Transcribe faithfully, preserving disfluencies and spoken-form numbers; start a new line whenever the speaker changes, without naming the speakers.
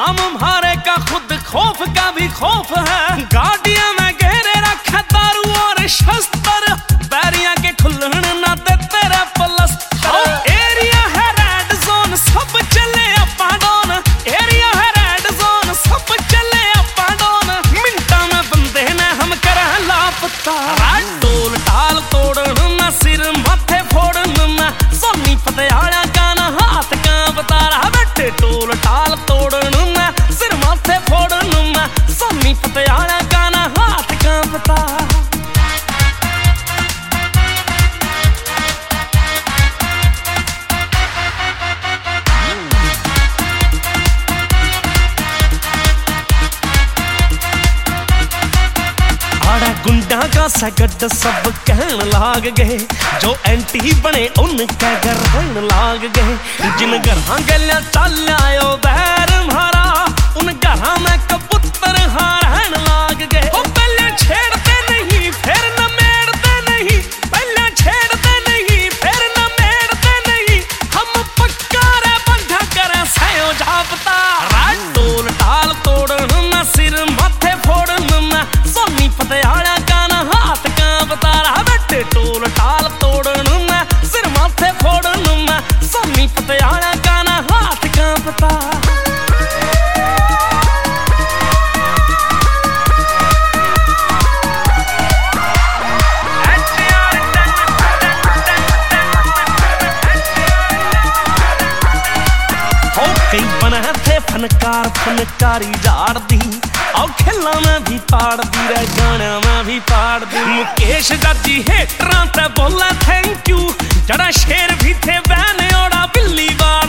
हम मारे का खुद खौफ का भी खौफ है। गाड़ियां में घेरे रखे दारू और शस्त्र, बैरिया के खुलन ना दे तेरे पलस्तर। एरिया है रेड जोन, सब चले अपा डोन। एरिया है रेड जोन, सब चले अपा डोन। मिनटा में बंदे ने हम करा लापता। टोल टाल तोड़न मैं, सिर माथे फोड़न मैं, सोनी पटियाला गाना हाथ कांपता रहा। बैठे टोल टाल तोड़न मैं, सिर माथे फोड़न मैं, सोनी पटियाला गाना हाथ कांपता। गुंडा का सगट सब कहन लाग गए, जो एंटी बने उनके ग्रहण लाग गए। जिन घरां गलियां चल आयो बैर मारा, उन घरां में कबूतर हारन लाग गए। ओ पहले छेड़ते नहीं फिर न मेड़ते नहीं, पहले छेड़ते नहीं फिर न मेड़ते नहीं। हम पक्का रे बंधा करे सयो जापता। टोल टाल तोड़न मैं, सिर माथे फोड़न मैं, सोनी पटियाला गाना हाथ कांपता रहा। बैठे टोल टाल तोड़न मैं, सिर माथे फोड़न मैं, सोनी पटियाला गाना हाथ कांपता। कई बने थे फनकार फनकारी झाड़ दी, और खेला में भी पाड़ दी रे, गाना में भी पाड़ दी। मुकेश जाजी हेटरां ते बोला थैंक यू, जड़ा शेर भी थे बैन ओड़ा बिल्ली बाड़।